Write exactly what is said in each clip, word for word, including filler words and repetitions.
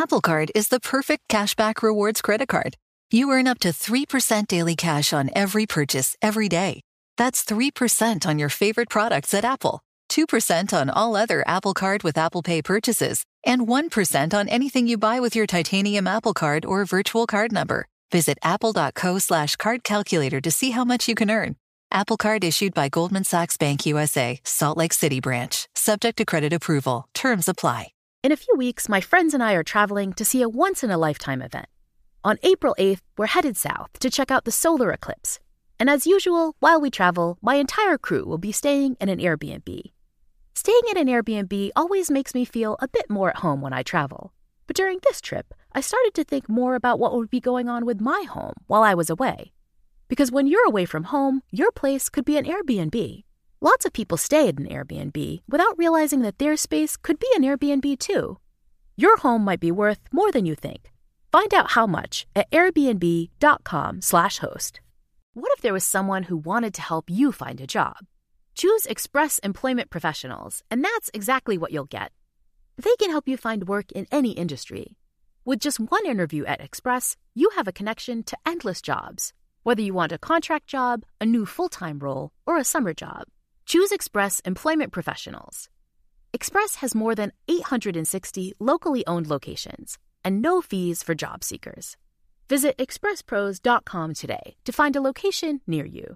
Apple Card is the perfect cashback rewards credit card. You earn up to three percent daily cash on every purchase every day. That's three percent on your favorite products at Apple, two percent on all other Apple Card with Apple Pay purchases, and one percent on anything you buy with your titanium Apple Card or virtual card number. Visit apple.co slash card calculator to see how much you can earn. Apple Card issued by Goldman Sachs Bank U S A, Salt Lake City branch. Subject to credit approval. Terms apply. In a few weeks, my friends and I are traveling to see a once-in-a-lifetime event. On April eighth, we're headed south to check out the solar eclipse. And as usual, while we travel, my entire crew will be staying in an Airbnb. Staying in an Airbnb always makes me feel a bit more at home when I travel. But during this trip, I started to think more about what would be going on with my home while I was away. Because when you're away from home, your place could be an Airbnb. Lots of people stay at an Airbnb without realizing that their space could be an Airbnb too. Your home might be worth more than you think. Find out how much at airbnb.com slash host. What if there was someone who wanted to help you find a job? Choose Express Employment Professionals, and that's exactly what you'll get. They can help you find work in any industry. With just one interview at Express, you have a connection to endless jobs. Whether you want a contract job, a new full-time role, or a summer job, choose Express Employment Professionals. Express has more than eight hundred sixty locally owned locations and no fees for job seekers. Visit express pros dot com today to find a location near you.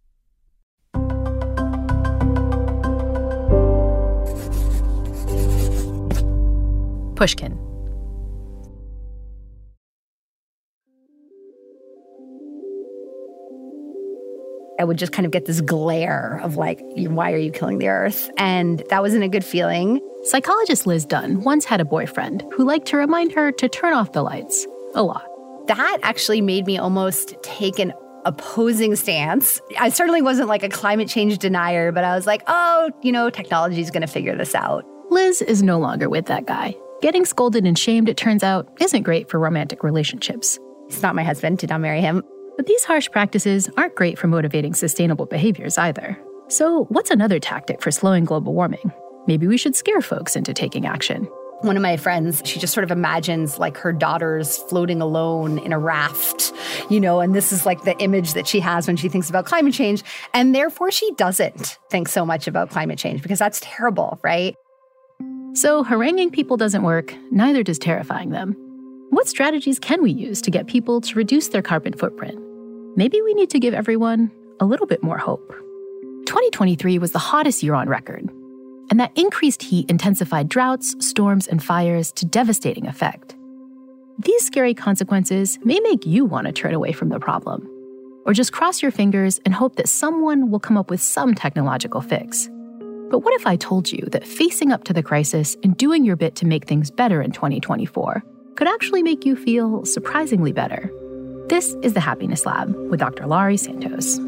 Pushkin. I would just kind of get this glare of like, why are you killing the earth? And that wasn't a good feeling. Psychologist Liz Dunn once had a boyfriend who liked to remind her to turn off the lights a lot. That actually made me almost take an opposing stance. I certainly wasn't like a climate change denier, but I was like, oh, you know, technology is going to figure this out. Liz is no longer with that guy. Getting scolded and shamed, it turns out, isn't great for romantic relationships. He's not my husband, did not marry him. But these harsh practices aren't great for motivating sustainable behaviors either. So what's another tactic for slowing global warming? Maybe we should scare folks into taking action. One of my friends, she just sort of imagines like her daughters floating alone in a raft, you know, and this is like the image that she has when she thinks about climate change. And therefore, she doesn't think so much about climate change because that's terrible, right? So haranguing people doesn't work, neither does terrifying them. What strategies can we use to get people to reduce their carbon footprint? Maybe we need to give everyone a little bit more hope. twenty twenty-three was the hottest year on record, and that increased heat intensified droughts, storms, and fires to devastating effect. These scary consequences may make you want to turn away from the problem, or just cross your fingers and hope that someone will come up with some technological fix. But what if I told you that facing up to the crisis and doing your bit to make things better in twenty twenty-four could actually make you feel surprisingly better? This is the Happiness Lab with Doctor Laurie Santos.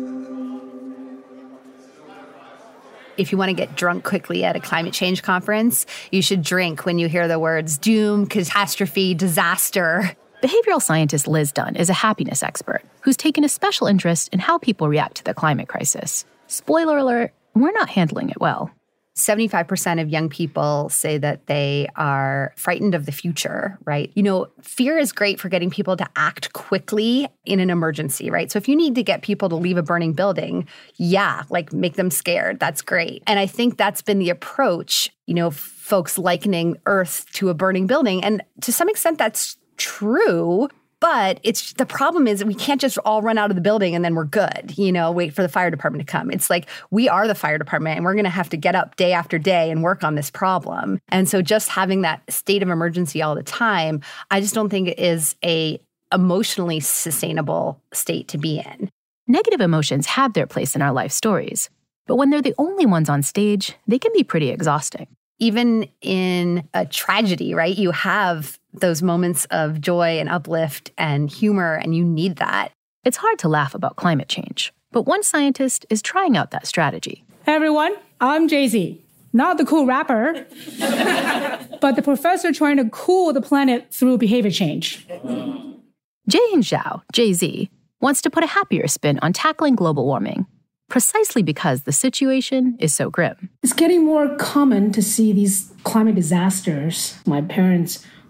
If you want to get drunk quickly at a climate change conference, you should drink when you hear the words doom, catastrophe, disaster. Behavioral scientist Liz Dunn is a happiness expert who's taken a special interest in how people react to the climate crisis. Spoiler alert, we're not handling it well. seventy-five percent of young people say that they are frightened of the future, right? You know, fear is great for getting people to act quickly in an emergency, right? So if you need to get people to leave a burning building, yeah, like make them scared. That's great. And I think that's been the approach, you know, folks likening Earth to a burning building. And to some extent, that's true. But it's the problem is that we can't just all run out of the building and then we're good, you know, wait for the fire department to come. It's like we are the fire department and we're going to have to get up day after day and work on this problem. And so just having that state of emergency all the time, I just don't think it is a emotionally sustainable state to be in. Negative emotions have their place in our life stories, but when they're the only ones on stage, they can be pretty exhausting. Even in a tragedy, right, you have those moments of joy and uplift and humor, and you need that. It's hard to laugh about climate change, but one scientist is trying out that strategy. Hey everyone, I'm Jay-Z. Not the cool rapper, but the professor trying to cool the planet through behavior change. Jae-in Zhao, Jay-Z, wants to put a happier spin on tackling global warming, precisely because the situation is so grim. It's getting more common to see these climate disasters. My parents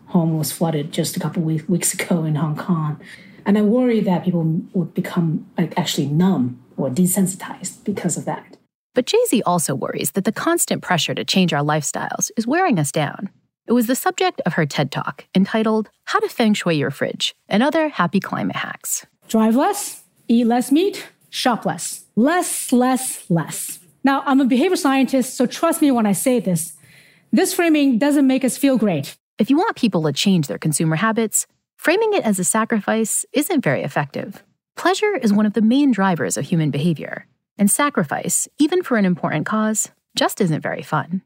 home was flooded just a couple week, weeks ago in Hong Kong. And I worry that people would become like, actually numb or desensitized because of that. But Jay-Z also worries that the constant pressure to change our lifestyles is wearing us down. It was the subject of her TED Talk entitled How to Feng Shui Your Fridge and Other Happy Climate Hacks. Drive less, eat less meat, shop less. Less, less, less. Now, I'm a behavior scientist, so trust me when I say this. This framing doesn't make us feel great. If you want people to change their consumer habits, framing it as a sacrifice isn't very effective. Pleasure is one of the main drivers of human behavior, and sacrifice, even for an important cause, just isn't very fun.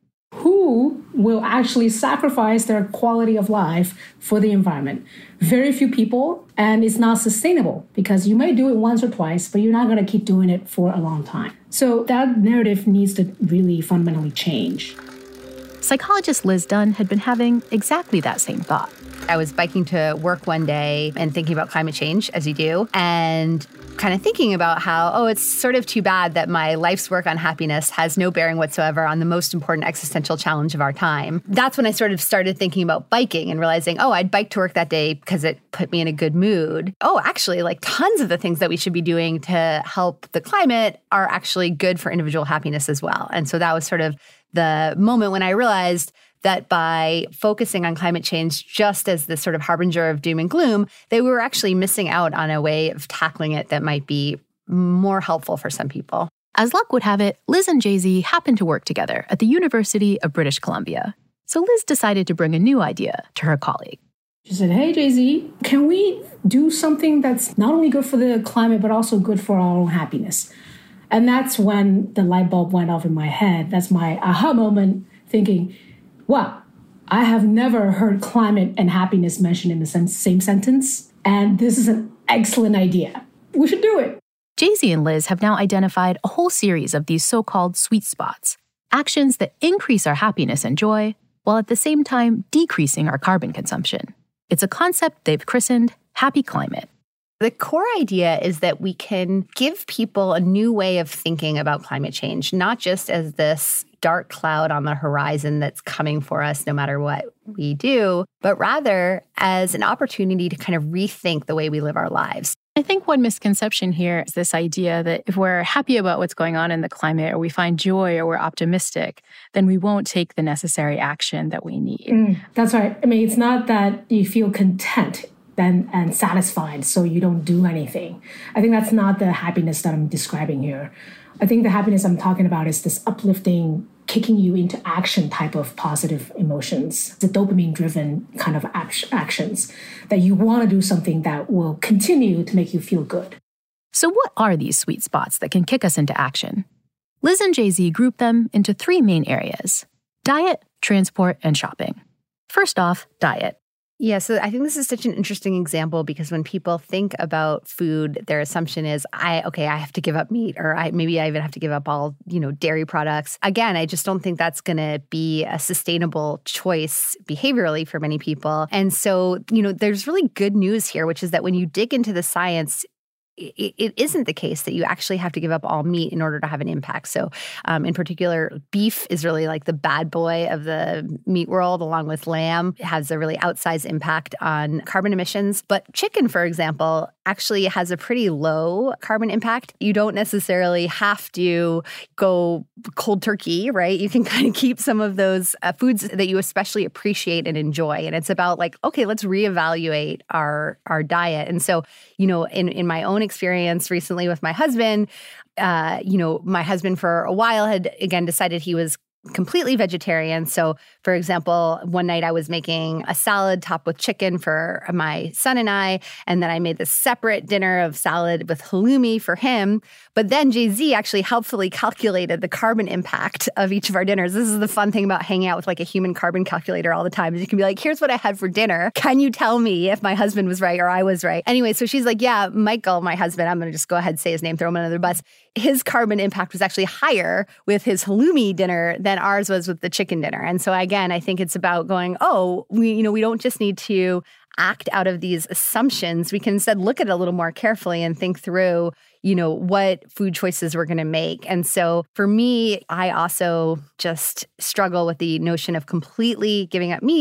Who will actually sacrifice their quality of life for the environment? Very few people, and it's not sustainable because you may do it once or twice, but you're not going to keep doing it for a long time. So that narrative needs to really fundamentally change. Psychologist Liz Dunn had been having exactly that same thought. I was biking to work one day and thinking about climate change, as you do, and kind of thinking about how, oh, it's sort of too bad that my life's work on happiness has no bearing whatsoever on the most important existential challenge of our time. That's when I sort of started thinking about biking and realizing, oh, I'd bike to work that day because it put me in a good mood. Oh, actually, like tons of the things that we should be doing to help the climate are actually good for individual happiness as well. And so that was sort of the moment when I realized that by focusing on climate change just as this sort of harbinger of doom and gloom, they were actually missing out on a way of tackling it that might be more helpful for some people. As luck would have it, Liz and Jay-Z happened to work together at the University of British Columbia. So Liz decided to bring a new idea to her colleague. She said, hey, Jay-Z, can we do something that's not only good for the climate, but also good for our own happiness? And that's when the light bulb went off in my head. That's my aha moment, thinking, wow, I have never heard climate and happiness mentioned in the same, same sentence. And this is an excellent idea. We should do it. Jay-Z and Liz have now identified a whole series of these so-called sweet spots, actions that increase our happiness and joy, while at the same time decreasing our carbon consumption. It's a concept they've christened Happy Climate. The core idea is that we can give people a new way of thinking about climate change, not just as this dark cloud on the horizon that's coming for us no matter what we do, but rather as an opportunity to kind of rethink the way we live our lives. I think one misconception here is this idea that if we're happy about what's going on in the climate, or we find joy, or we're optimistic, then we won't take the necessary action that we need. Mm, that's right. I mean, it's not that you feel content and, and satisfied, so you don't do anything. I think that's not the happiness that I'm describing here. I think the happiness I'm talking about is this uplifting, kicking you into action type of positive emotions, the dopamine-driven kind of act- actions that you want to do something that will continue to make you feel good. So what are these sweet spots that can kick us into action? Liz and Jay-Z group them into three main areas: diet, transport, and shopping. First off, diet. Yeah, so I think this is such an interesting example because when people think about food, their assumption is, I okay, I have to give up meat, or I maybe I even have to give up all, you know, dairy products. Again, I just don't think that's going to be a sustainable choice behaviorally for many people. And so, you know, there's really good news here, which is that when you dig into the science, It, it isn't the case that you actually have to give up all meat in order to have an impact. So um, in particular, beef is really like the bad boy of the meat world, along with lamb. It has a really outsized impact on carbon emissions. But chicken, for example, actually has a pretty low carbon impact. You don't necessarily have to go cold turkey, right? You can kind of keep some of those uh, foods that you especially appreciate and enjoy. And it's about like, okay, let's reevaluate our, our diet. And so, you know, in, in my own experience recently with my husband, uh, you know, my husband for a while had, again, decided he was completely vegetarian. So, for example, one night I was making a salad topped with chicken for my son and I, and then I made this separate dinner of salad with halloumi for him. But then Jay-Z actually helpfully calculated the carbon impact of each of our dinners. This is the fun thing about hanging out with like a human carbon calculator all the time. Is you can be like, here's what I had for dinner. Can you tell me if my husband was right or I was right? Anyway, so she's like, yeah, Michael, my husband, I'm going to just go ahead and say his name, throw him under the bus. His carbon impact was actually higher with his halloumi dinner than ours was with the chicken dinner. And so again, I think it's about going, oh, we, you know, we don't just need to act out of these assumptions. We can instead look at it a little more carefully and think through, you know, what food choices we're going to make. And so for me, I also just struggle with the notion of completely giving up meat.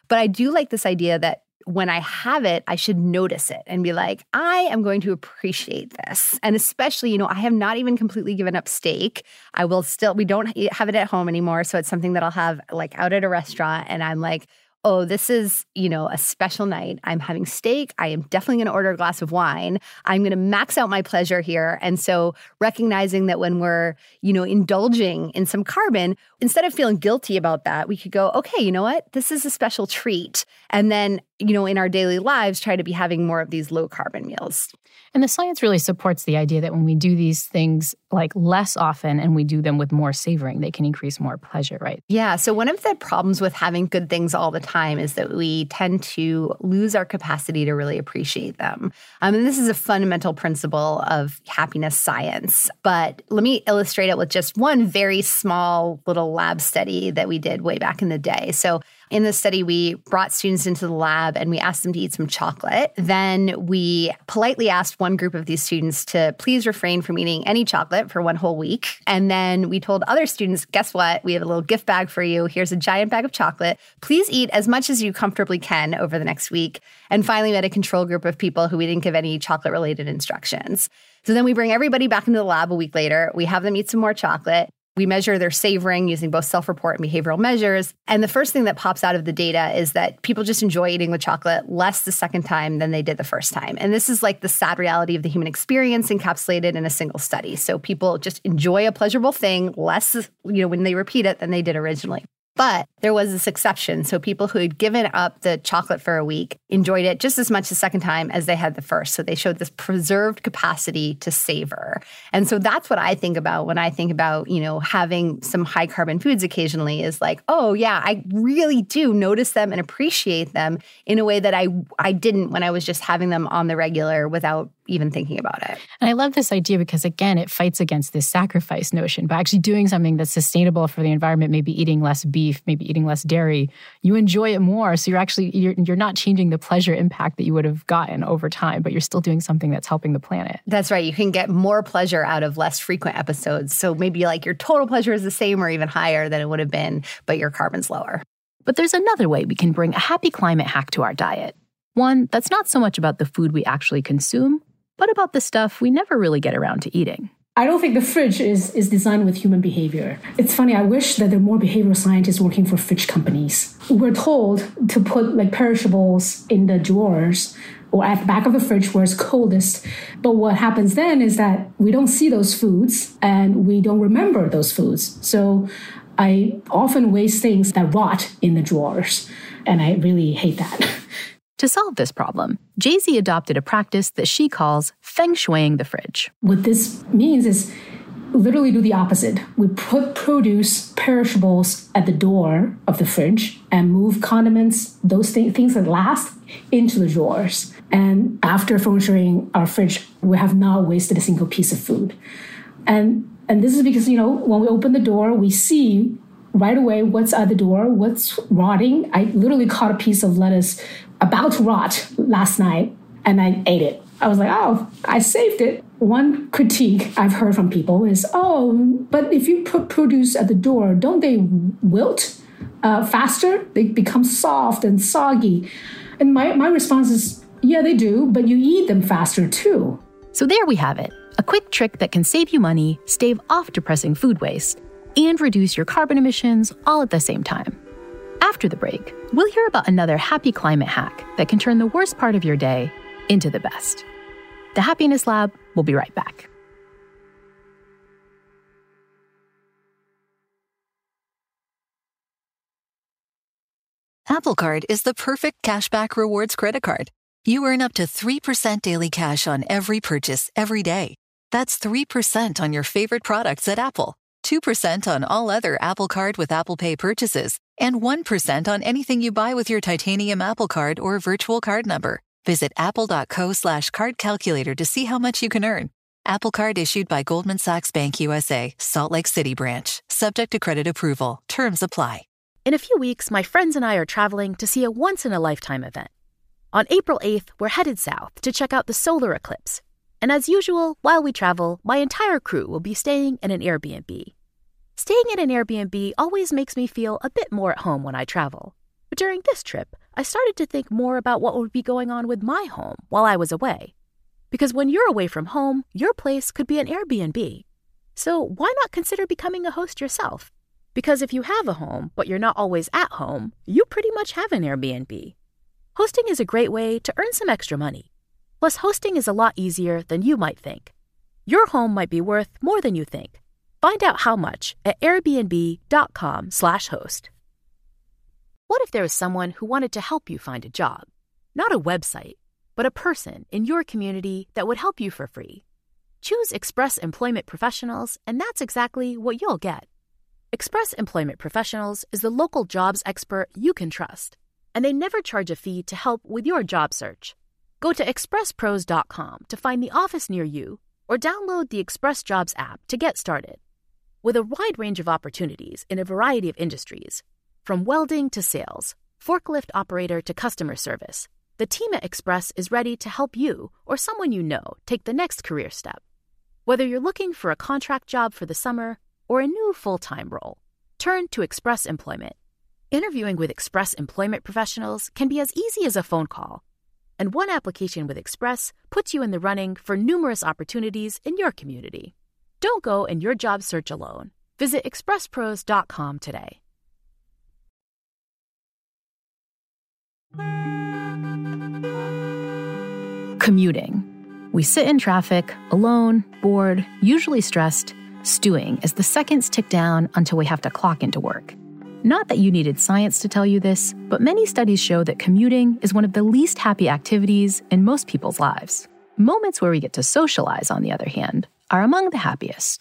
But I do like this idea that when I have it, I should notice it and be like, I am going to appreciate this. And especially, you know, I have not even completely given up steak. I will still, we don't have it at home anymore. So it's something that I'll have like out at a restaurant. And I'm like, oh, this is, you know, a special night. I'm having steak. I am definitely going to order a glass of wine. I'm going to max out my pleasure here. And so recognizing that when we're, you know, indulging in some carbon, instead of feeling guilty about that, we could go, okay, you know what? This is a special treat. And then, you know, in our daily lives, try to be having more of these low carbon meals. And the science really supports the idea that when we do these things like less often and we do them with more savoring, they can increase more pleasure, right? Yeah. So one of the problems with having good things all the time is that we tend to lose our capacity to really appreciate them. Um, and this is a fundamental principle of happiness science. But let me illustrate it with just one very small little lab study that we did way back in the day. So in this study, we brought students into the lab and we asked them to eat some chocolate. Then we politely asked one group of these students to please refrain from eating any chocolate for one whole week. And then we told other students, guess what? We have a little gift bag for you. Here's a giant bag of chocolate. Please eat as much as you comfortably can over the next week. And finally, we had a control group of people who we didn't give any chocolate-related instructions. So then we bring everybody back into the lab a week later. We have them eat some more chocolate. We measure their savoring using both self-report and behavioral measures. And the first thing that pops out of the data is that people just enjoy eating the chocolate less the second time than they did the first time. And this is like the sad reality of the human experience encapsulated in a single study. So people just enjoy a pleasurable thing less, you know, when they repeat it than they did originally. But there was this exception. So people who had given up the chocolate for a week enjoyed it just as much the second time as they had the first. So they showed this preserved capacity to savor. And so that's what I think about when I think about, you know, having some high carbon foods occasionally is like, oh yeah, I really do notice them and appreciate them in a way that I I didn't when I was just having them on the regular without even thinking about it. And I love this idea because, again, it fights against this sacrifice notion. By actually doing something that's sustainable for the environment, maybe eating less beef, maybe eating less dairy, you enjoy it more. So you're actually, you're, you're not changing the pleasure impact that you would have gotten over time, but you're still doing something that's helping the planet. That's right. You can get more pleasure out of less frequent episodes. So maybe like your total pleasure is the same or even higher than it would have been, but your carbon's lower. But there's another way we can bring a happy climate hack to our diet. One that's not so much about the food we actually consume, but about the stuff we never really get around to eating. I don't think the fridge is, is designed with human behavior. It's funny, I wish that there were more behavioral scientists working for fridge companies. We're told to put like perishables in the drawers or at the back of the fridge where it's coldest. But what happens then is that we don't see those foods and we don't remember those foods. So I often waste things that rot in the drawers, and I really hate that. To solve this problem, Jay-Z adopted a practice that she calls feng shuiing the fridge. What this means is literally do the opposite. We put produce, perishables at the door of the fridge and move condiments, those th- things that last, into the drawers. And after feng shuiing our fridge, we have not wasted a single piece of food. And and this is because, you know, when we open the door, we see right away what's at the door, what's rotting. I literally caught a piece of lettuce about to rot last night, and I ate it. I was like, oh, I saved it. One critique I've heard from people is, oh, but if you put produce at the door, don't they wilt uh, faster? They become soft and soggy. And my, my response is, yeah, they do, but you eat them faster too. So there we have it, a quick trick that can save you money, stave off depressing food waste, and reduce your carbon emissions all at the same time. After the break, we'll hear about another happy climate hack that can turn the worst part of your day into the best. The Happiness Lab will be right back. Apple Card is the perfect cashback rewards credit card. You earn up to three percent daily cash on every purchase every day. That's three percent on your favorite products at Apple, two percent on all other Apple Card with Apple Pay purchases, and one percent on anything you buy with your titanium Apple Card or virtual card number. Visit apple.co slash card calculator to see how much you can earn. Apple Card issued by Goldman Sachs Bank U S A, Salt Lake City branch. Subject to credit approval. Terms apply. In a few weeks, my friends and I are traveling to see a once-in-a-lifetime event. On April eighth, we're headed south to check out the solar eclipse. And as usual, while we travel, my entire crew will be staying in an Airbnb. Staying in an Airbnb always makes me feel a bit more at home when I travel. But during this trip, I started to think more about what would be going on with my home while I was away. Because when you're away from home, your place could be an Airbnb. So why not consider becoming a host yourself? Because if you have a home, but you're not always at home, you pretty much have an Airbnb. Hosting is a great way to earn some extra money. Plus, hosting is a lot easier than you might think. Your home might be worth more than you think. Find out how much at airbnb.com slash host. What if there was someone who wanted to help you find a job? Not a website, but a person in your community that would help you for free. Choose Express Employment Professionals, and that's exactly what you'll get. Express Employment Professionals is the local jobs expert you can trust, and they never charge a fee to help with your job search. Go to express pros dot com to find the office near you, or download the Express Jobs app to get started. With a wide range of opportunities in a variety of industries, from welding to sales, forklift operator to customer service, the team at Express is ready to help you or someone you know take the next career step. Whether you're looking for a contract job for the summer or a new full-time role, turn to Express Employment. Interviewing with Express Employment Professionals can be as easy as a phone call, and one application with Express puts you in the running for numerous opportunities in your community. Don't go in your job search alone. Visit express pros dot com today. Commuting. We sit in traffic, alone, bored, usually stressed, stewing as the seconds tick down until we have to clock into work. Not that you needed science to tell you this, but many studies show that commuting is one of the least happy activities in most people's lives. Moments where we get to socialize, on the other hand, are among the happiest.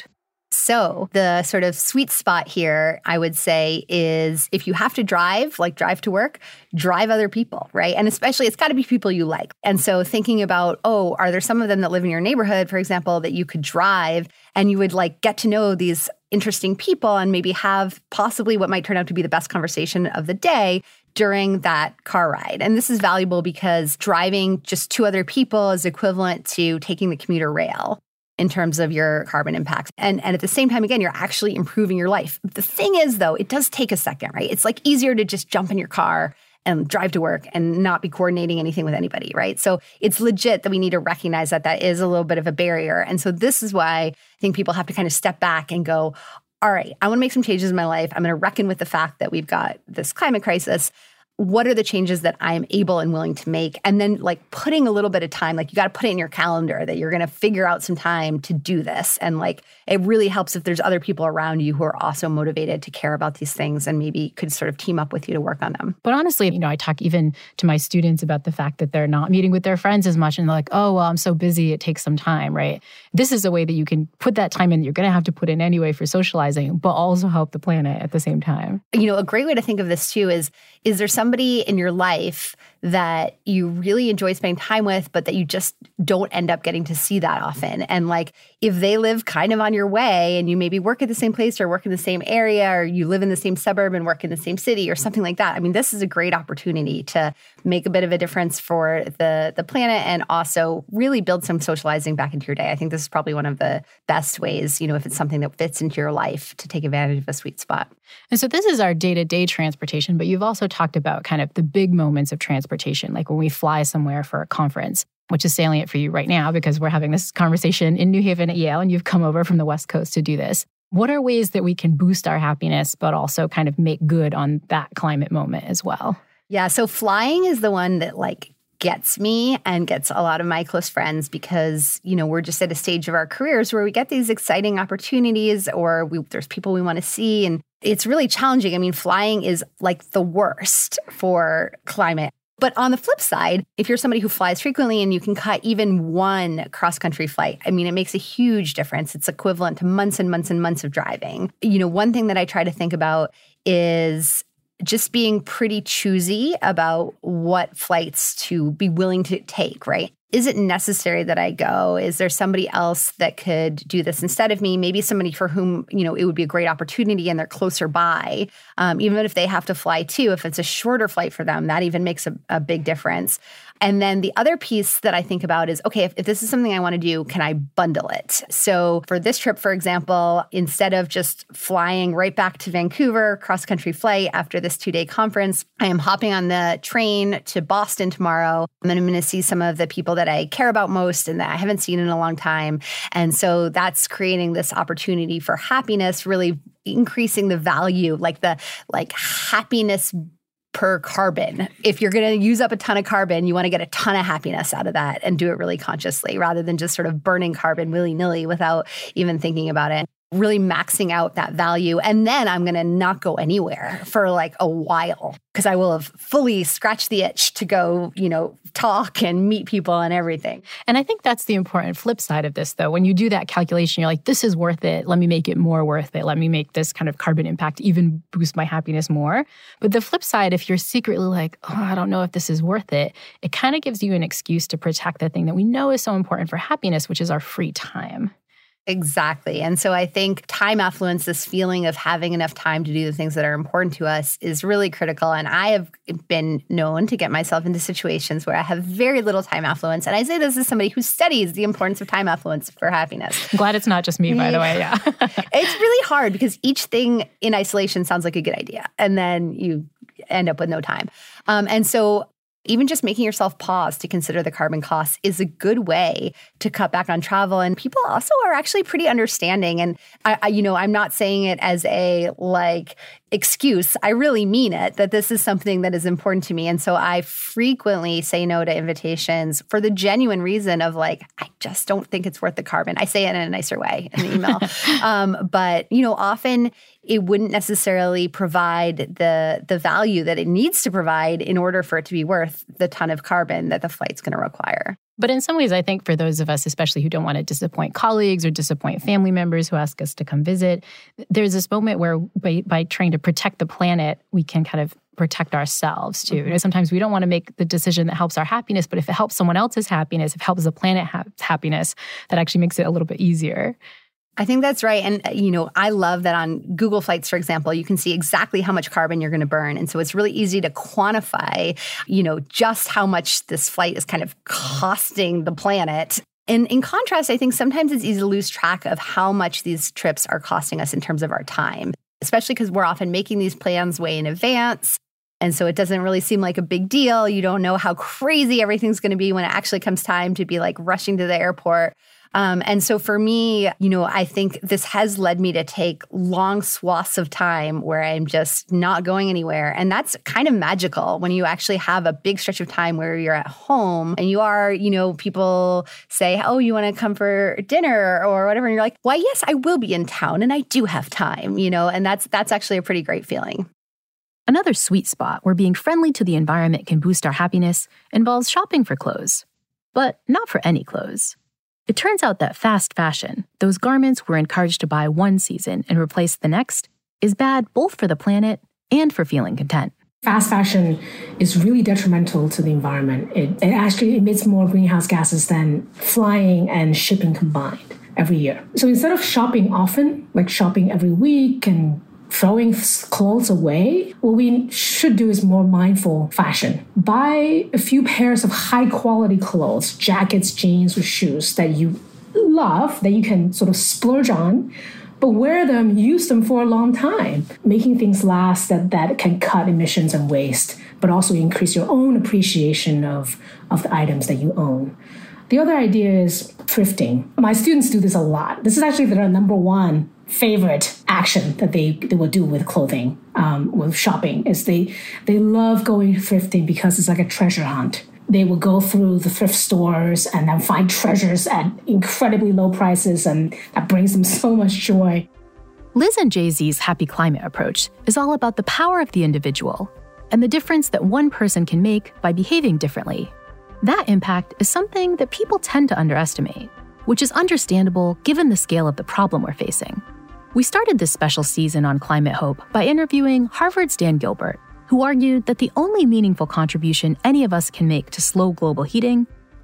So the sort of sweet spot here, I would say, is if you have to drive, like drive to work, drive other people, right? And especially, it's got to be people you like. And so thinking about, oh, are there some of them that live in your neighborhood, for example, that you could drive and you would like get to know these interesting people and maybe have possibly what might turn out to be the best conversation of the day during that car ride. And this is valuable because driving just two other people is equivalent to taking the commuter rail in terms of your carbon impacts. And, and at the same time, again, you're actually improving your life. The thing is, though, it does take a second, right? It's like easier to just jump in your car and drive to work and not be coordinating anything with anybody, right? So it's legit that we need to recognize that that is a little bit of a barrier. And so this is why I think people have to kind of step back and go, all right, I want to make some changes in my life. I'm going to reckon with the fact that we've got this climate crisis. What are the changes that I'm able and willing to make? And then like putting a little bit of time, like you got to put it in your calendar that you're going to figure out some time to do this. And like, it really helps if there's other people around you who are also motivated to care about these things and maybe could sort of team up with you to work on them. But honestly, you know, I talk even to my students about the fact that they're not meeting with their friends as much and they're like, oh, well, I'm so busy, it takes some time, right? This is a way that you can put that time in, you're going to have to put in anyway for socializing, but also help the planet at the same time. You know, a great way to think of this too is, is there somebody in your life that you really enjoy spending time with, but that you just don't end up getting to see that often? And like, if they live kind of on your way and you maybe work at the same place or work in the same area, or you live in the same suburb and work in the same city or something like that, I mean, this is a great opportunity to make a bit of a difference for the, the planet and also really build some socializing back into your day. I think this is probably one of the best ways, you know, if it's something that fits into your life, to take advantage of a sweet spot. And so this is our day-to-day transportation, but you've also talked about kind of the big moments of transportation, like when we fly somewhere for a conference, which is salient for you right now because we're having this conversation in New Haven at Yale and you've come over from the West Coast to do this. What are ways that we can boost our happiness, but also kind of make good on that climate moment as well? Yeah, so flying is the one that like gets me and gets a lot of my close friends because, you know, we're just at a stage of our careers where we get these exciting opportunities or we, there's people we want to see. And it's really challenging. I mean, flying is like the worst for climate. But on the flip side, if you're somebody who flies frequently and you can cut even one cross-country flight, I mean, it makes a huge difference. It's equivalent to months and months and months of driving. You know, one thing that I try to think about is just being pretty choosy about what flights to be willing to take, right? is it necessary that I go? Is there somebody else that could do this instead of me? Maybe somebody for whom, you know, it would be a great opportunity and they're closer by. Um, even if they have to fly too, if it's a shorter flight for them, that even makes a, a big difference. And then the other piece that I think about is, okay, if, if this is something I want to do, can I bundle it? So for this trip, for example, instead of just flying right back to Vancouver, cross-country flight after this two-day conference, I am hopping on the train to Boston tomorrow. And then I'm going to see some of the people that I care about most and that I haven't seen in a long time. And so that's creating this opportunity for happiness, really increasing the value, like the like happiness per carbon. If you're going to use up a ton of carbon, you want to get a ton of happiness out of that and do it really consciously rather than just sort of burning carbon willy-nilly without even thinking about it. Really maxing out that value. And then I'm going to not go anywhere for like a while because I will have fully scratched the itch to go, you know, talk and meet people and everything. And I think that's the important flip side of this, though. When you do that calculation, you're like, this is worth it. Let me make it more worth it. Let me make this kind of carbon impact even boost my happiness more. But the flip side, if you're secretly like, oh, I don't know if this is worth it, it kind of gives you an excuse to protect the thing that we know is so important for happiness, which is our free time. Exactly. And so I think time affluence, this feeling of having enough time to do the things that are important to us is really critical. And I have been known to get myself into situations where I have very little time affluence. And I say this as somebody who studies the importance of time affluence for happiness. I'm glad it's not just me, by the way. Yeah. It's really hard because each thing in isolation sounds like a good idea. And then you end up with no time. Um, and so even just making yourself pause to consider the carbon costs is a good way to cut back on travel. And people also are actually pretty understanding. And I, I, you know, I'm not saying it as a like excuse. I really mean it, that this is something that is important to me. And so I frequently say no to invitations for the genuine reason of like, I just don't think it's worth the carbon. I say it in a nicer way in the email. um, but, you know, often it wouldn't necessarily provide the the value that it needs to provide in order for it to be worth the ton of carbon that the flight's going to require. But in some ways, I think for those of us, especially who don't want to disappoint colleagues or disappoint family members who ask us to come visit, there's this moment where by, by trying to protect the planet, we can kind of protect ourselves too. Mm-hmm. You know, sometimes we don't want to make the decision that helps our happiness, but if it helps someone else's happiness, if it helps the planet ha- happiness, that actually makes it a little bit easier. I think that's right. And, you know, I love that on Google Flights, for example, you can see exactly how much carbon you're going to burn. And so it's really easy to quantify, you know, just how much this flight is kind of costing the planet. And in contrast, I think sometimes it's easy to lose track of how much these trips are costing us in terms of our time, especially because we're often making these plans way in advance. And so it doesn't really seem like a big deal. You don't know how crazy everything's going to be when it actually comes time to be like rushing to the airport. Um, and so for me, you know, I think this has led me to take long swaths of time where I'm just not going anywhere. And that's kind of magical when you actually have a big stretch of time where you're at home and you are, you know, people say, oh, you want to come for dinner or whatever. And you're like, why, yes, I will be in town and I do have time, you know, and that's that's actually a pretty great feeling. Another sweet spot where being friendly to the environment can boost our happiness involves shopping for clothes, but not for any clothes. It turns out that fast fashion, those garments we're encouraged to buy one season and replace the next, is bad both for the planet and for feeling content. Fast fashion is really detrimental to the environment. It, it actually emits more greenhouse gases than flying and shipping combined every year. So instead of shopping often, like shopping every week and throwing clothes away, what we should do is more mindful fashion. Buy a few pairs of high quality clothes, jackets, jeans, or shoes that you love, that you can sort of splurge on, but wear them, use them for a long time, making things last that, that can cut emissions and waste, but also increase your own appreciation of, of the items that you own. The other idea is thrifting. My students do this a lot. This is actually their number one favorite action that they, they will do with clothing, um, with shopping, is they they love going thrifting because it's like a treasure hunt. They will go through the thrift stores and then find treasures at incredibly low prices, and that brings them so much joy. Liz and Jay-Z's Happy Climate approach is all about the power of the individual and the difference that one person can make by behaving differently. That impact is something that people tend to underestimate, which is understandable given the scale of the problem we're facing. We started this special season on Climate Hope by interviewing Harvard's Dan Gilbert, who argued that the only meaningful contribution any of us can make to slow global heating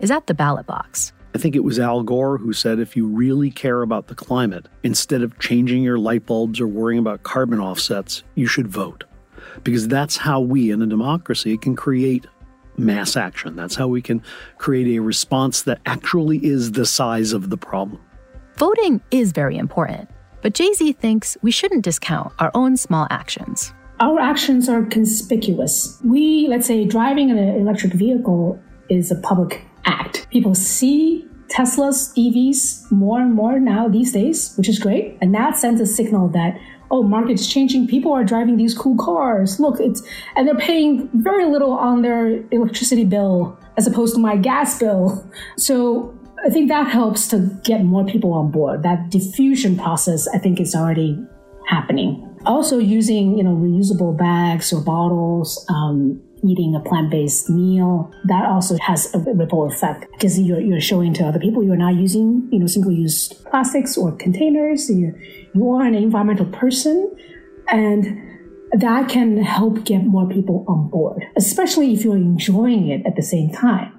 is at the ballot box. I think it was Al Gore who said if you really care about the climate, instead of changing your light bulbs or worrying about carbon offsets, you should vote. Because that's how we in a democracy can create mass action. That's how we can create a response that actually is the size of the problem. Voting is very important, but Jay-Z thinks we shouldn't discount our own small actions. Our actions are conspicuous. We, let's say, driving an electric vehicle is a public act. People see Teslas, E Vs more and more now these days, which is great. And that sends a signal that, oh, market's changing. People are driving these cool cars. Look, it's, and they're paying very little on their electricity bill as opposed to my gas bill. So I think that helps to get more people on board. That diffusion process, I think, is already happening. Also using, you know, reusable bags or bottles, um, eating a plant-based meal, that also has a ripple effect because you're, you're showing to other people you're not using, you know, single-use plastics or containers. You, you are an environmental person, and that can help get more people on board, especially if you're enjoying it at the same time.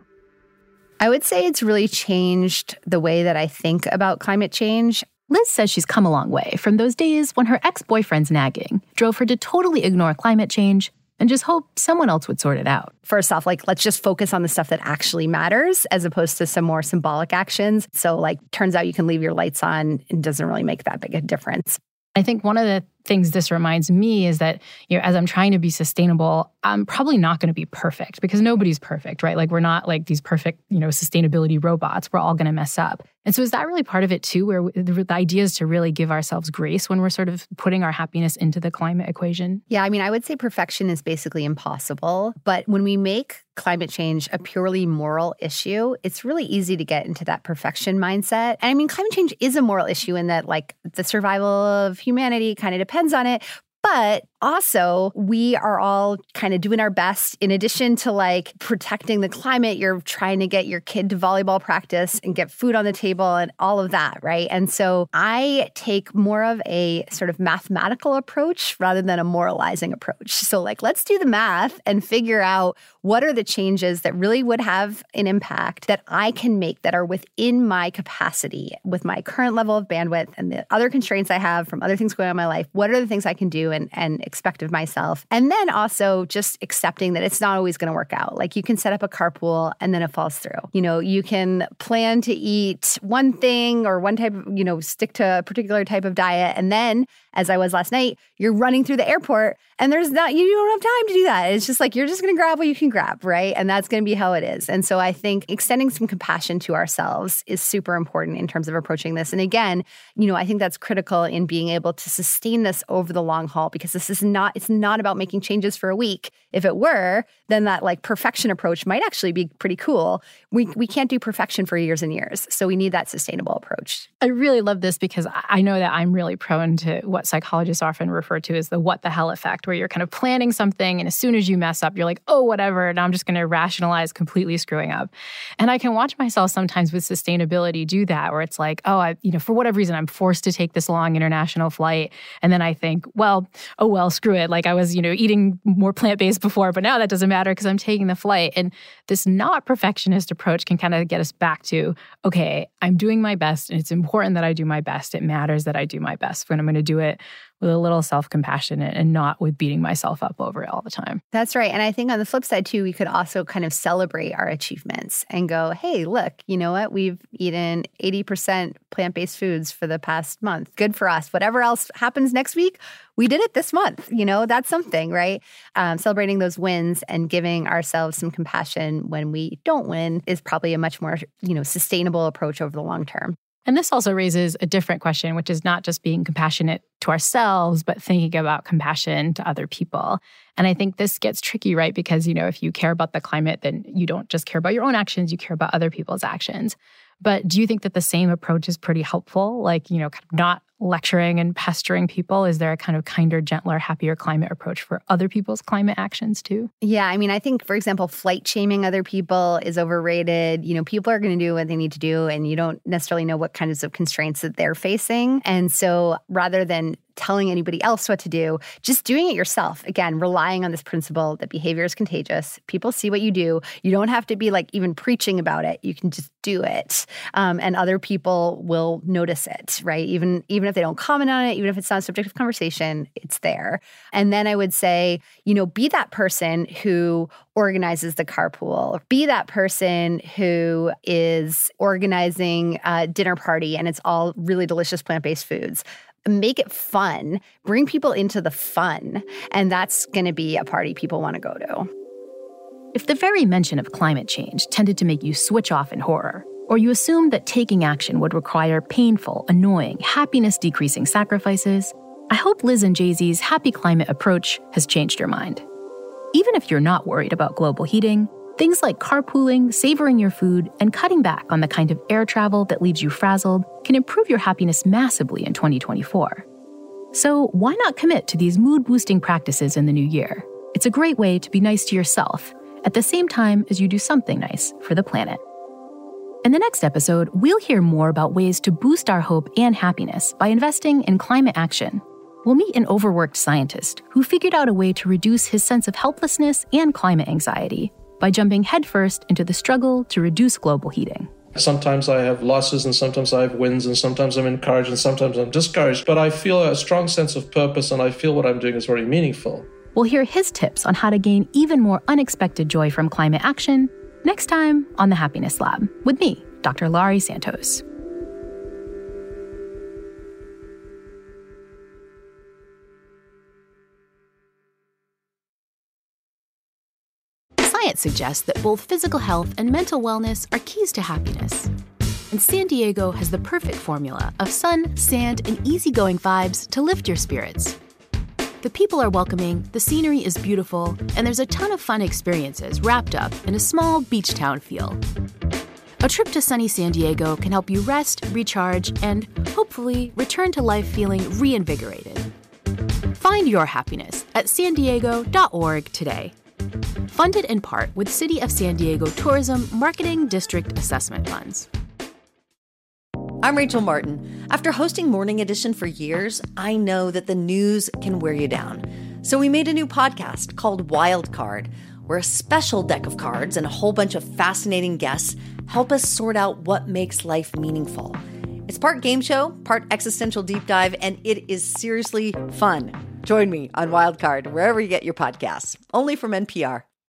I would say it's really changed the way that I think about climate change. Liz says she's come a long way from those days when her ex-boyfriend's nagging drove her to totally ignore climate change and just hope someone else would sort it out. First off, like, let's just focus on the stuff that actually matters as opposed to some more symbolic actions. So, like, turns out you can leave your lights on. It doesn't really make that big a difference. I think one of the things this reminds me is that, you know, as I'm trying to be sustainable, I'm probably not going to be perfect because nobody's perfect, right? Like, we're not like these perfect, you know, sustainability robots. We're all going to mess up. And so is that really part of it too, where the, the idea is to really give ourselves grace when we're sort of putting our happiness into the climate equation? Yeah, I mean, I would say perfection is basically impossible. But when we make climate change a purely moral issue, it's really easy to get into that perfection mindset. And I mean, climate change is a moral issue in that, like, the survival of humanity kind of depends on it. But also, we are all kind of doing our best. In addition to, like, protecting the climate, you're trying to get your kid to volleyball practice and get food on the table and all of that, right? And so I take more of a sort of mathematical approach rather than a moralizing approach. So, like, let's do the math and figure out what are the changes that really would have an impact that I can make that are within my capacity with my current level of bandwidth and the other constraints I have from other things going on in my life. What are the things I can do and, and expect of myself? And then also just accepting that it's not always going to work out. Like, you can set up a carpool and then it falls through. You know, you can plan to eat one thing or one type of, you know, stick to a particular type of diet. And then, as I was last night, you're running through the airport and there's not, you don't have time to do that. It's just like, you're just going to grab what you can grab, right? And that's going to be how it is. And so I think extending some compassion to ourselves is super important in terms of approaching this. And again, you know, I think that's critical in being able to sustain this over the long haul, because this is not, it's not about making changes for a week. If it were, then that, like, perfection approach might actually be pretty cool. We we can't do perfection for years and years. So we need that sustainable approach. I really love this because I know that I'm really prone to what psychologists often refer to as the what the hell effect, where you're kind of planning something and as soon as you mess up, you're like, oh, whatever, now I'm just going to rationalize completely screwing up. And I can watch myself sometimes with sustainability do that, where it's like, oh, I, you know, for whatever reason, I'm forced to take this long international flight. And then I think, well, oh, well, screw it. Like, I was, you know, eating more plant-based before, but now that doesn't matter because I'm taking the flight. And this not perfectionist approach can kind of get us back to, okay, I'm doing my best and it's important that I do my best. It matters that I do my best, when I'm going to do it with a little self-compassion and not with beating myself up over it all the time. That's right. And I think on the flip side, too, we could also kind of celebrate our achievements and go, hey, look, you know what? We've eaten eighty percent plant-based foods for the past month. Good for us. Whatever else happens next week, we did it this month. You know, that's something, right? Um, celebrating those wins and giving ourselves some compassion when we don't win is probably a much more, you know, sustainable approach over the long term. And this also raises a different question, which is not just being compassionate to ourselves, but thinking about compassion to other people. And I think this gets tricky, right? Because, you know, if you care about the climate, then you don't just care about your own actions, you care about other people's actions. But do you think that the same approach is pretty helpful? Like, you know, kind of not lecturing and pestering people? Is there a kind of kinder, gentler, happier climate approach for other people's climate actions too? Yeah, I mean, I think, for example, flight shaming other people is overrated. You know, people are going to do what they need to do, and you don't necessarily know what kinds of constraints that they're facing. And so rather than telling anybody else what to do, just doing it yourself. Again, relying on this principle that behavior is contagious. People see what you do. You don't have to be like even preaching about it. You can just do it. Um, and other people will notice it, right? Even, even if they don't comment on it, even if it's not a subject of conversation, it's there. And then I would say, you know, be that person who organizes the carpool. Be that person who is organizing a dinner party and it's all really delicious plant-based foods. Make it fun. Bring people into the fun. And that's going to be a party people want to go to. If the very mention of climate change tended to make you switch off in horror, or you assumed that taking action would require painful, annoying, happiness-decreasing sacrifices, I hope Liz and Jay-Z's happy climate approach has changed your mind. Even if you're not worried about global heating, things like carpooling, savoring your food, and cutting back on the kind of air travel that leaves you frazzled can improve your happiness massively in twenty twenty-four. So why not commit to these mood-boosting practices in the new year? It's a great way to be nice to yourself at the same time as you do something nice for the planet. In the next episode, we'll hear more about ways to boost our hope and happiness by investing in climate action. We'll meet an overworked scientist who figured out a way to reduce his sense of helplessness and climate anxiety by jumping headfirst into the struggle to reduce global heating. Sometimes I have losses and sometimes I have wins and sometimes I'm encouraged and sometimes I'm discouraged, but I feel a strong sense of purpose and I feel what I'm doing is very meaningful. We'll hear his tips on how to gain even more unexpected joy from climate action next time on The Happiness Lab with me, Doctor Laurie Santos. Science suggests that both physical health and mental wellness are keys to happiness. And San Diego has the perfect formula of sun, sand, and easygoing vibes to lift your spirits. The people are welcoming, the scenery is beautiful, and there's a ton of fun experiences wrapped up in a small beach town feel. A trip to sunny San Diego can help you rest, recharge, and hopefully return to life feeling reinvigorated. Find your happiness at san diego dot org today. Funded in part with City of San Diego Tourism Marketing District Assessment Funds. I'm Rachel Martin. After hosting Morning Edition for years, I know that the news can wear you down. So we made a new podcast called Wild Card, where a special deck of cards and a whole bunch of fascinating guests help us sort out what makes life meaningful. It's part game show, part existential deep dive, and it is seriously fun. Join me on Wild Card wherever you get your podcasts, only from N P R.